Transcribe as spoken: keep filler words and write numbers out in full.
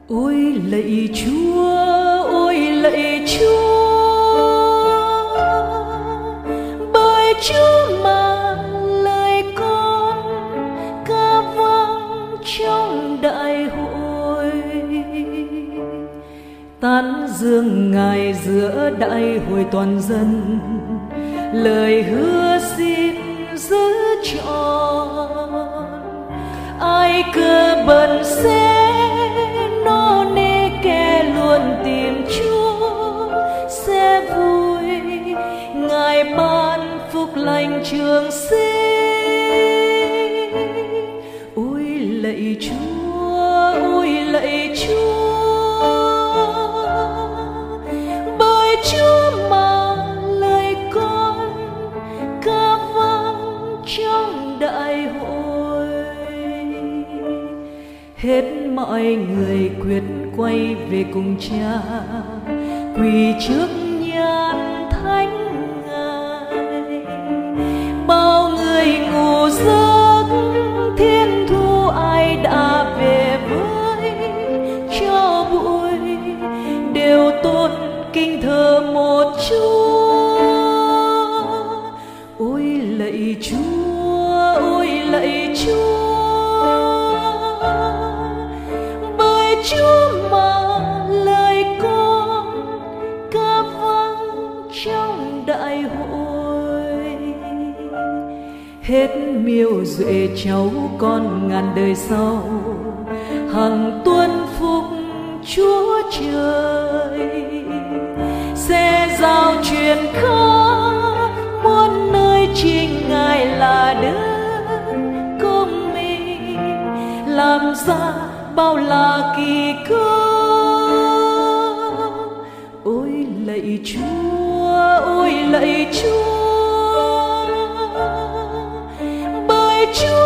Ôi lạy Chúa, ôi lạy Chúa, bởi Chúa mà lời con ca vang trong đại hội, tán dương Ngài giữa đại hội toàn dân, lời hứa xin giữ trọn. Ai cơ bận sẽ nô nê kẻ luôn tìm Chúa sẽ vui, Ngài ban phúc lành trường sinh. Ôi lạy Chúa, ôi lạy Chúa, bởi Chúa mà lời con ca vang trong đại hội. Hết mọi người quyết quay về cùng Cha, quỳ trước nhan thánh Ngài. Bao người ngủ giấc thiên thu, ai đã về với cho bụi, đều tôn kính thờ một Chúa. Ôi lạy Chúa, ôi lạy Chúa, Chúa mà lời con ca vang trong đại hội. Hết miêu duệ cháu con ngàn đời sau, hằng tuân phục Chúa trời, sẽ giao truyền khắp muôn nơi chính Ngài là đấng công minh, làm ra bao là kỳ công. Ôi lạy Chúa, ôi lạy Chúa, bởi Chúa